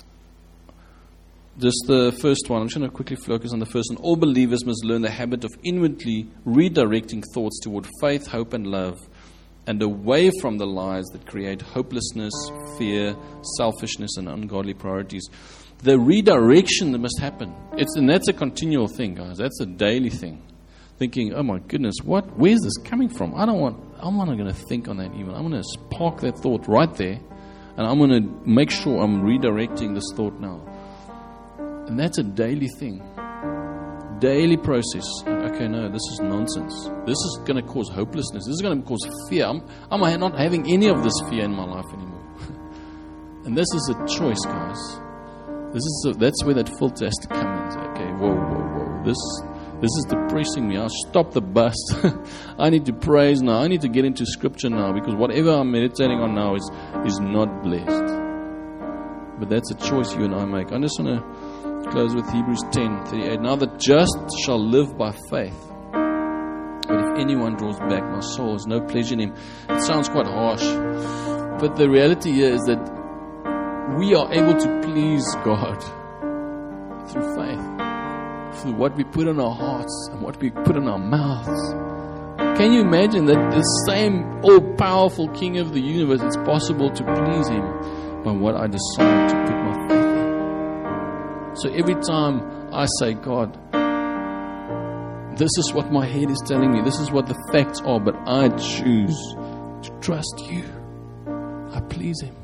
just the first one. I'm just going to quickly focus on the first one. All believers must learn the habit of inwardly redirecting thoughts toward faith, hope, and love, and away from the lies that create hopelessness, fear, selfishness, and ungodly priorities. The redirection that must happen. It's and that's a continual thing, guys. That's a daily thing. Thinking, oh my goodness, what? Where's this coming from? I don't want. I'm not going to think on that even. I'm going to park that thought right there, and I'm going to make sure I'm redirecting this thought now. And that's a daily thing, daily process. Okay, no, this is nonsense. This is going to cause hopelessness. This is going to cause fear. I'm, I'm not having any of this fear in my life anymore. And this is a choice, guys. This is a, that's where that filter has to come in. Say, okay, whoa, whoa, whoa. This this is depressing me. I'll stop the bus. I need to praise now. I need to get into Scripture now, because whatever I'm meditating on now is is not blessed. But that's a choice you and I make. I just want to close with Hebrews ten thirty-eight. Now the just shall live by faith. But if anyone draws back, my soul has no pleasure in him. It sounds quite harsh. But the reality here is that we are able to please God through faith, through what we put in our hearts and what we put in our mouths. Can you imagine that the same all-powerful King of the universe, it's possible to please Him by what I decide to put my faith in? So every time I say, God, this is what my head is telling me, this is what the facts are, but I choose to trust You, I please Him.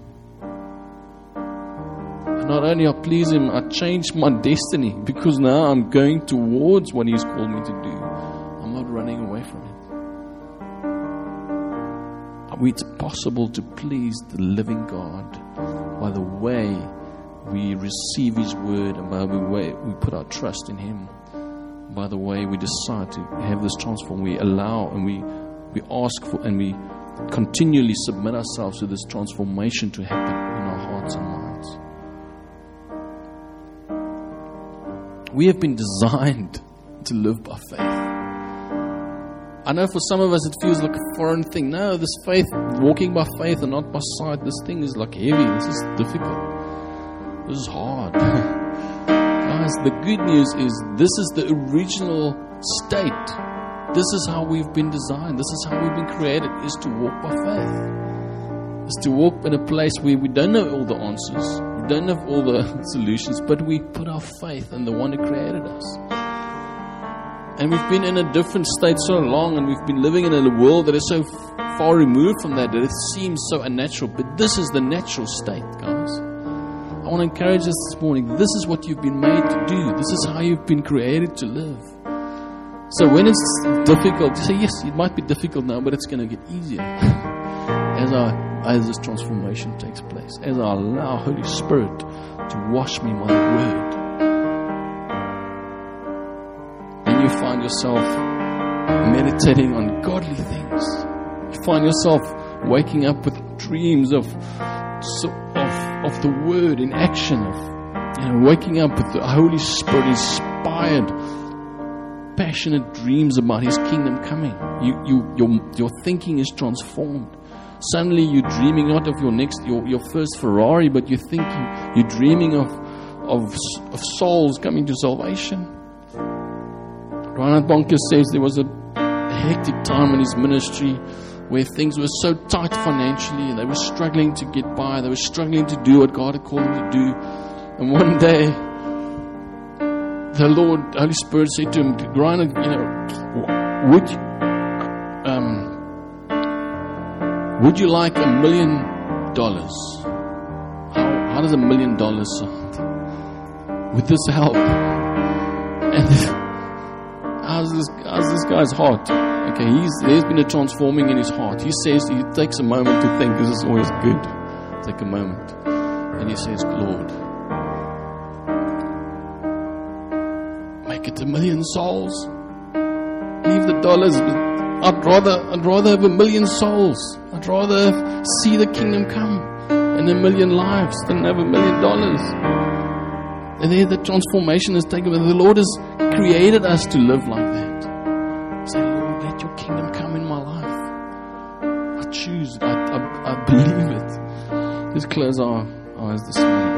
Not only I please Him, I change my destiny, because now I'm going towards what He's called me to do. I'm not running away from it. It's possible to please the living God by the way we receive His word and by the way we put our trust in Him, by the way we decide to have this transform. We allow and we, we ask for and we continually submit ourselves to this transformation to happen in our hearts and minds. We have been designed to live by faith. I know for some of us it feels like a foreign thing. No, this faith, walking by faith and not by sight, this thing is like heavy. This is difficult. This is hard. Guys, the good news is this is the original state. This is how we've been designed. This is how we've been created, is to walk by faith. Is to walk in a place where we don't know all the answers. We don't have all the solutions, but we put our faith in the one who created us. And we've been in a different state so long, and we've been living in a world that is so far removed from that that it seems so unnatural. But this is the natural state, guys. I want to encourage us this morning. This is what you've been made to do. This is how you've been created to live. So when it's difficult, you say, yes, it might be difficult now, but it's going to get easier as I as this transformation takes place, as I allow Holy Spirit to wash me by the Word. And you find yourself meditating on godly things. You find yourself waking up with dreams of so, of, of the Word in action, of you know, waking up with the Holy Spirit inspired, passionate dreams about His kingdom coming. You, you, your, your thinking is transformed. Suddenly you're dreaming not of your next, your, your first Ferrari, but you think you, you're dreaming of, of of souls coming to salvation. Reinhard Bonnke says there was a hectic time in his ministry where things were so tight financially and they were struggling to get by. They were struggling to do what God had called them to do. And one day, the Lord, Holy Spirit said to him, Reinhard, you know, would you, um, would you like a million dollars? How, how does a million dollars sound? Would this help? And how's this, how's this this guy's heart. Okay, he's, there's been a transforming in his heart. He says, he takes a moment to think, this is always good. Take a moment. And he says, Lord, make it a million souls. Leave the dollars. I'd rather, I'd rather have a million souls. I'd rather have, see the kingdom come in a million lives than have a million dollars. And there the transformation is taken. The Lord has created us to live like that. Say, Lord, let your kingdom come in my life. I choose. I, I, I believe it. Let's close our eyes this morning.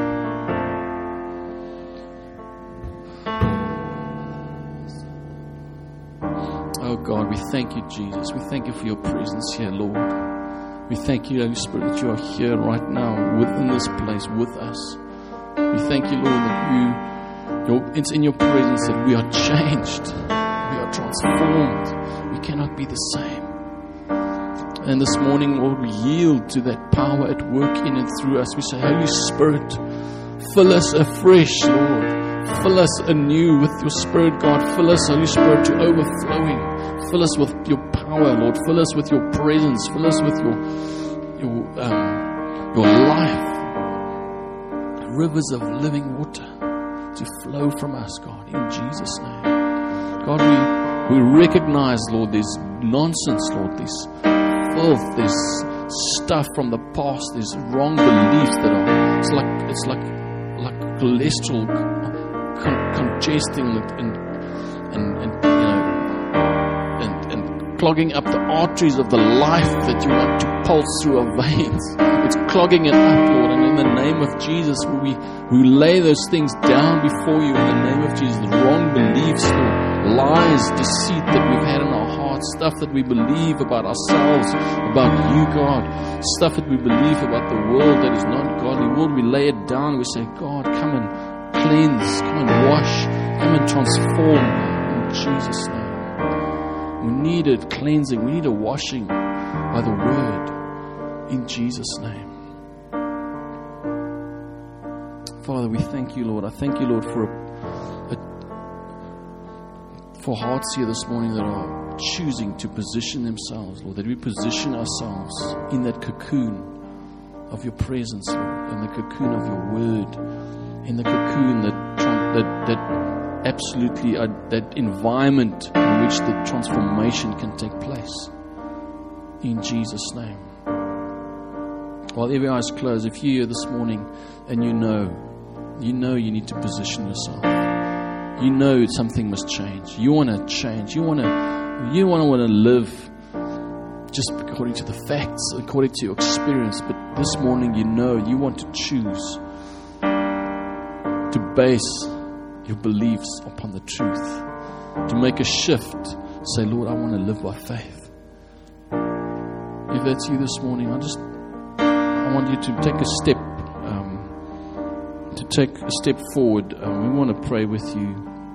Oh God, we thank you, Jesus. We thank you for your presence here, Lord. We thank you, Holy Spirit, that you are here right now within this place with us. We thank you, Lord, that you, your, it's in your presence that we are changed. We are transformed. We cannot be the same. And this morning, Lord, we yield to that power at work in and through us. We say, Holy Spirit, fill us afresh, Lord. Fill us anew with your Spirit, God. Fill us, Holy Spirit, to overflowing. Fill us with your power, Lord. Fill us with your presence. Fill us with your your um, your life. Rivers of living water to flow from us, God, in Jesus' name. God, we, we recognize, Lord, this nonsense, Lord, this filth, this stuff from the past, these wrong beliefs that are, it's like, it's like, like cholesterol con- congesting and, and, and, you know, and, and clogging up the arteries of the life that you want to pulse through our veins. It's clogging it up, Lord, and in the name of Jesus, we, we lay those things down before you in the name of Jesus. The wrong beliefs, Lord, lies, deceit that we've had in our hearts, stuff that we believe about ourselves, about you, God, stuff that we believe about the world that is not godly. Lord, we lay it down. We say, God, come and cleanse, come and wash, come and transform in Jesus' name. We need a cleansing. We need a washing by the word in Jesus' name. Father, we thank you, Lord. I thank you, Lord, for a, a, for hearts here this morning that are choosing to position themselves, Lord, that we position ourselves in that cocoon of your presence, Lord, in the cocoon of your word, in the cocoon that that that absolutely uh, that environment in which the transformation can take place. In Jesus' name. While every eye is closed, if you're here this morning and you know, you know you need to position yourself. You know something must change. You want to change. You want to, you want to want to live just according to the facts, according to your experience. But this morning, you know you want to choose to base your beliefs upon the truth, to make a shift. Say, Lord, I want to live by faith. If that's you this morning, I just I want you to take a step, um, to take a step forward. Um, we want to pray with you.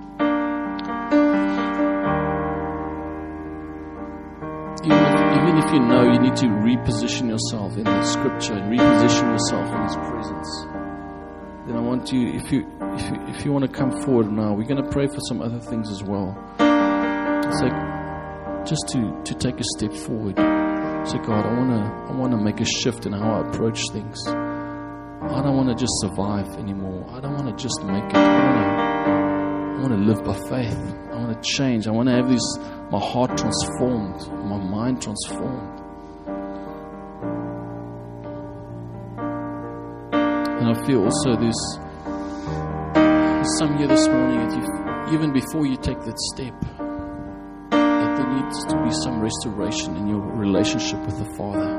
Even if, even if you know you need to reposition yourself in the Scripture and reposition yourself in His presence, then I want you, if you if you, if you want to come forward now, we're going to pray for some other things as well. It's like just to, to take a step forward. So God, I want to I want to make a shift in how I approach things. I don't want to just survive anymore. I don't want to just make it. I want to, I want to live by faith. I want to change. I want to have this, my heart transformed, my mind transformed. And I feel also this, there's some here this morning that you, even before you take that step, there needs to be some restoration in your relationship with the Father.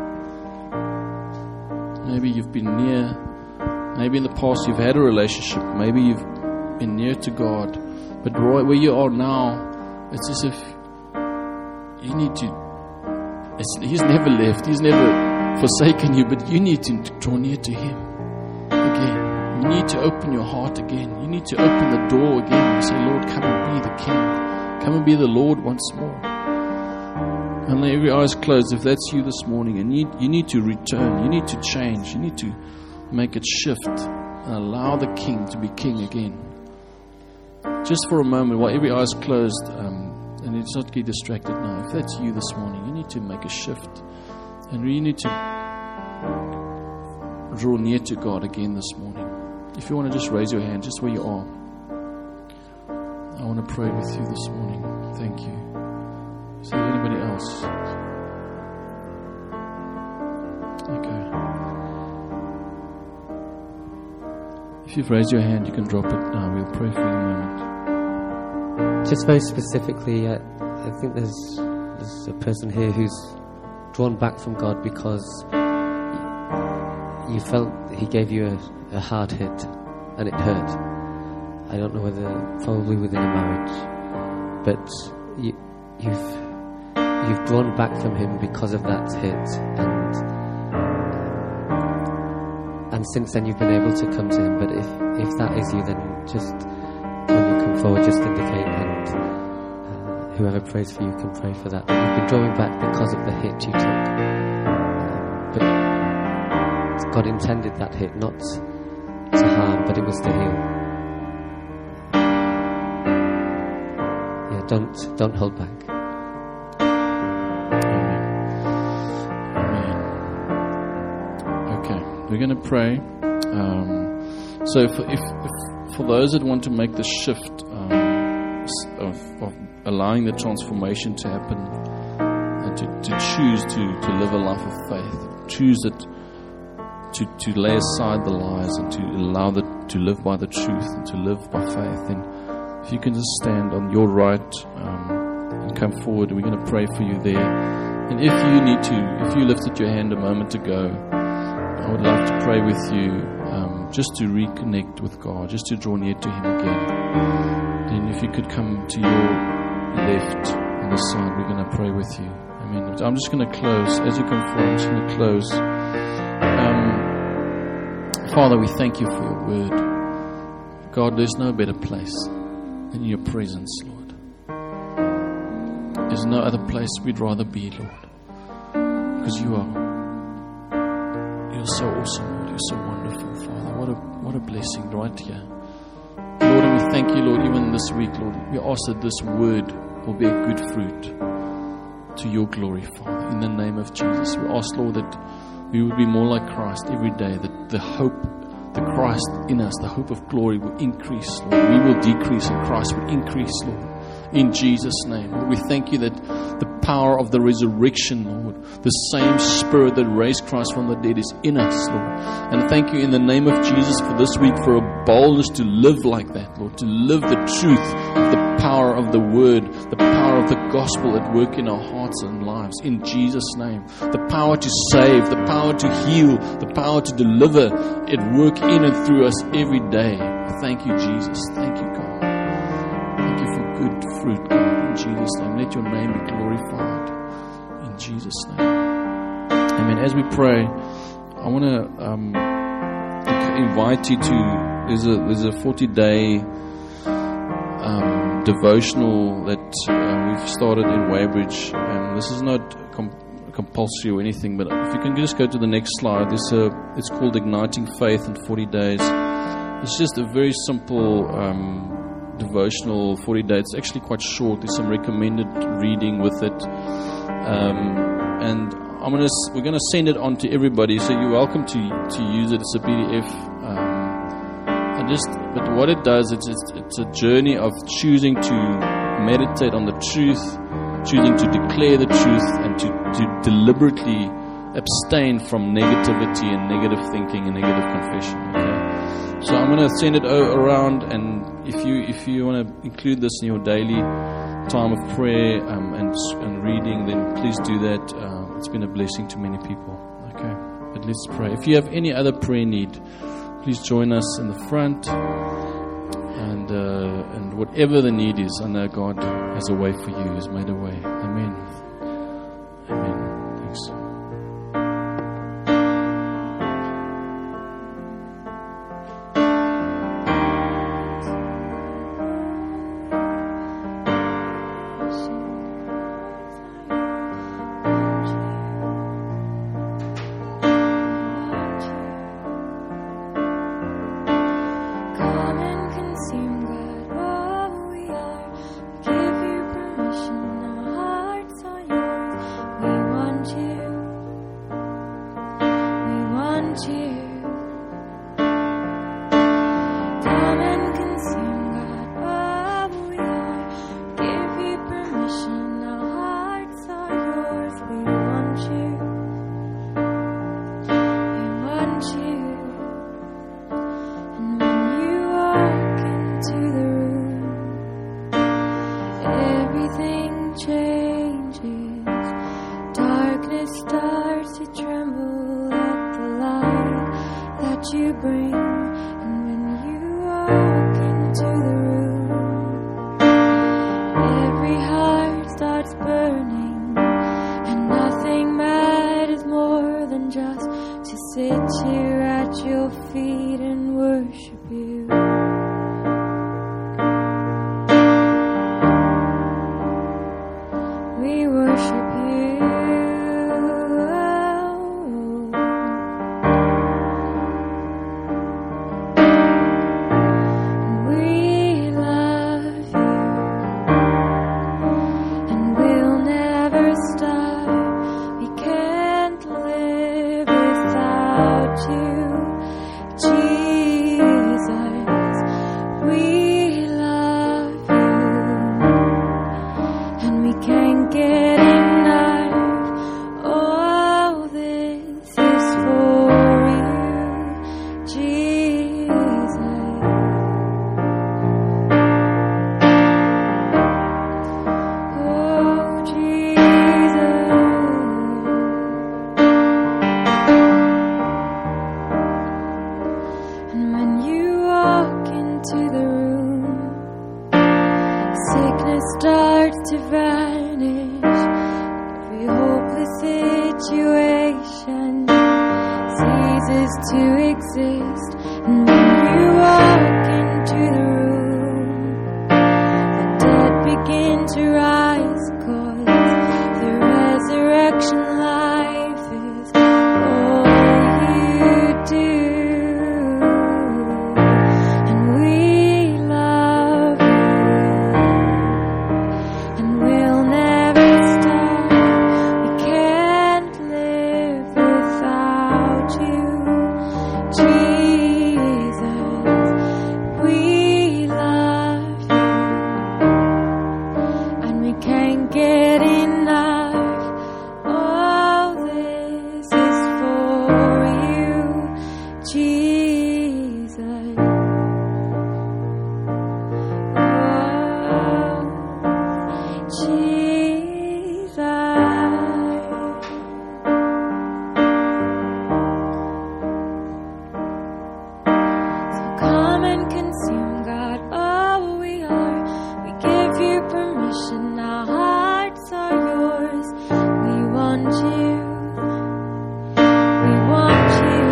Maybe you've been near, maybe in the past you've had a relationship, maybe you've been near to God, but right where you are now, it's as if you need to, it's, He's never left, He's never forsaken you, but you need to draw near to Him again. You need to open your heart again. You need to open the door again and say, Lord, come and be the King. Come and be the Lord once more. And every eye is closed. If that's you this morning, and you, you need to return, you need to change, you need to make it shift and allow the King to be King again. Just for a moment, while every eye is closed, um, and let's not get distracted now. If that's you this morning, you need to make a shift. And you need to draw near to God again this morning. If you want to just raise your hand, just where you are. I want to pray with you this morning. Thank you. Is there anybody else? Okay. If you've raised your hand, you can drop it now. We'll pray for you in a moment. Just very specifically, I, I think there's, there's a person here who's drawn back from God because you felt He gave you a, a hard hit and it hurt. I don't know whether, probably within a marriage, but you, you've you've drawn back from Him because of that hit, and and since then you've been able to come to Him. But if if that is you, then just when you come forward, just indicate, and uh, whoever prays for you can pray for that. But you've been drawing back because of the hit you took. Uh, but God intended that hit not to harm, but it was to heal. Yeah, don't don't hold back. Amen. Amen. Okay, we're going to pray. Um, so, for, if, if for those that want to make the shift um, of, of allowing the transformation to happen, and to, to choose to, to live a life of faith, choose it. To, to lay aside the lies and to allow the, to live by the truth and to live by faith. And if you can just stand on your right um, and come forward, we're going to pray for you there. And if you need to, if you lifted your hand a moment ago, I would love to pray with you um, just to reconnect with God, just to draw near to Him again. Then if you could come to your left on the side, we're going to pray with you. I mean, I'm just going to close. As you come forward, I'm just going to close. Um, Father, we thank you for your word. God, there's no better place than your presence, Lord. There's no other place we'd rather be, Lord. Because you are, you're so awesome, Lord. You're so wonderful, Father. What a, what a blessing right here. Lord, and we thank you, Lord, even this week, Lord. We ask that this word will bear good fruit to your glory, Father. In the name of Jesus, we ask, Lord, that we would be more like Christ every day, that the hope, the Christ in us, the hope of glory will increase, Lord. We will decrease and Christ will increase, Lord. In Jesus' name, Lord, we thank you that the power of the resurrection, Lord, the same Spirit that raised Christ from the dead is in us, Lord. And thank you in the name of Jesus for this week, for a boldness to live like that, Lord, to live the truth of the power of the Word, the power of the gospel at work in our hearts and lives, in Jesus' name. The power to save, the power to heal, the power to deliver, at work in and through us every day. Thank you, Jesus. Thank you, God. Thank you for good fruit, God, in Jesus' name. Let your name be glorified, in Jesus' name. Amen. As we pray, I want to um, invite you to, there's a, there's a forty-day um, devotional that uh, we've started in Weybridge. And this is not com- compulsory or anything, but if you can just go to the next slide, there's a, it's called Igniting Faith in forty days. It's just a very simple um, devotional, forty days. It's actually quite short. There's some recommended reading with it. Um, and I'm gonna, we're going to send it on to everybody, so you're welcome to to use it. It's a P D F. Um, and just, but what it does, it's, it's it's a journey of choosing to meditate on the truth, choosing to declare the truth, and to, to deliberately abstain from negativity and negative thinking and negative confession. Okay? So I'm going to send it o- around, and if you if you want to include this in your daily time of prayer um, and and reading, then please do that. Uh, it's been a blessing to many people. Okay, but let's pray. If you have any other prayer need, please join us in the front. And uh, and whatever the need is, I know God has a way for you. He's made a way. Amen. Amen. Thanks. Come and consume, God, all we are. We give you permission. you bring. And when you walk into the room, every heart starts burning, and nothing matters more than just to sit here at your feet and worship you. We worship you. We love you, and we'll never stop. We can't live without you, Jesus. We love you, and we can't get enough. All this is for you, Jesus. Oh, Jesus. And when you walk into the room, sickness starts to vanish. Every hopeless situation ceases to exist. And when you walk into the room, the dead begin to rise, 'cause the resurrection life is all you do. And we love you, and we'll never stop. We can't live without you, Jesus. We love you, and we can't get enough. All this is for you, Jesus. Oh, Jesus. So come and consume, God, all we are. We give you permission, our hearts are yours. We want you, we want you.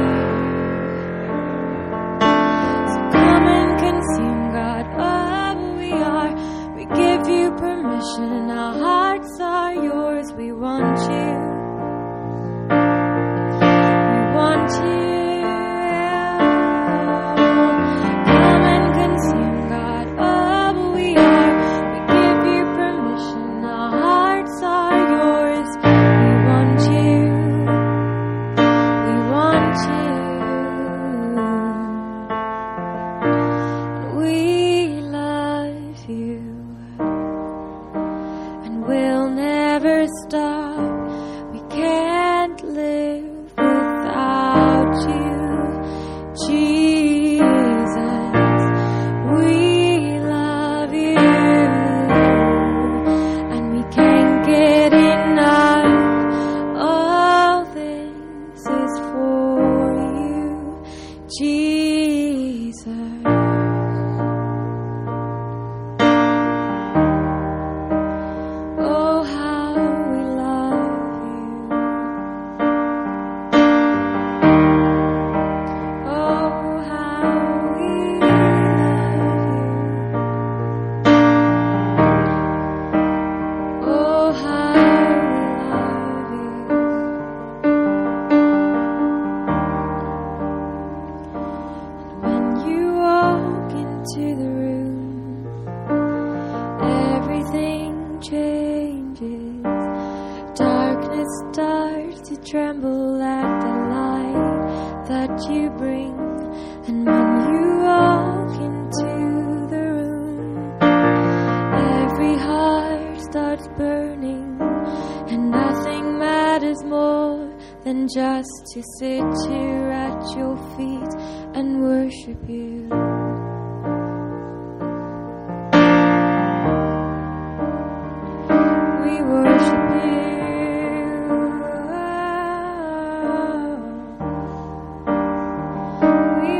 So come and consume, God, all we are. We give you permission, our hearts are yours. We want you, we want you. Come and consume, God, all we are. We give you permission, our hearts are yours. We want you, we want you. We love you, and we'll never stop. We can't live without you, Jesus. We love you, and we can't get enough. All this is for you, Jesus. Oh, how we love you. Oh, how we love you. Oh, how we love you. When you walk into the room, everything changes. Darkness starts to tremble at the light that you bring. And when you walk into the room, every heart starts burning, and nothing matters more than just to sit here at your feet and worship you. We worship you. We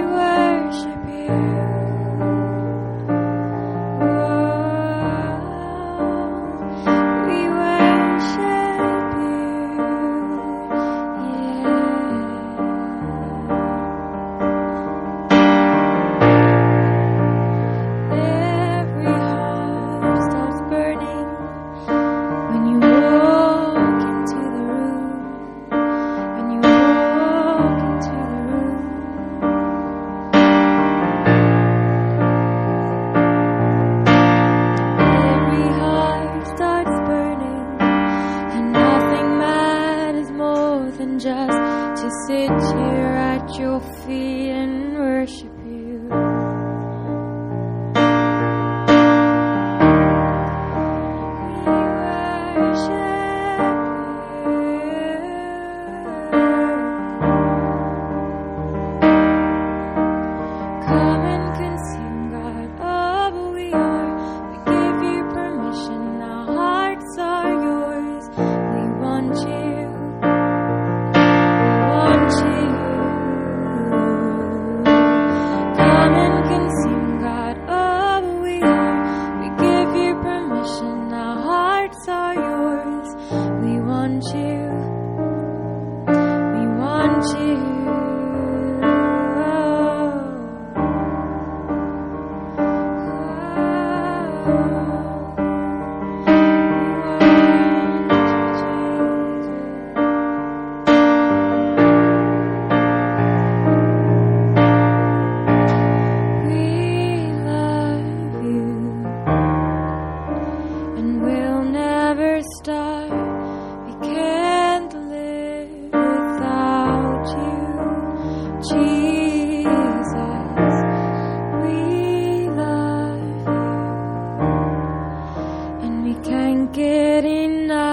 We can't get enough.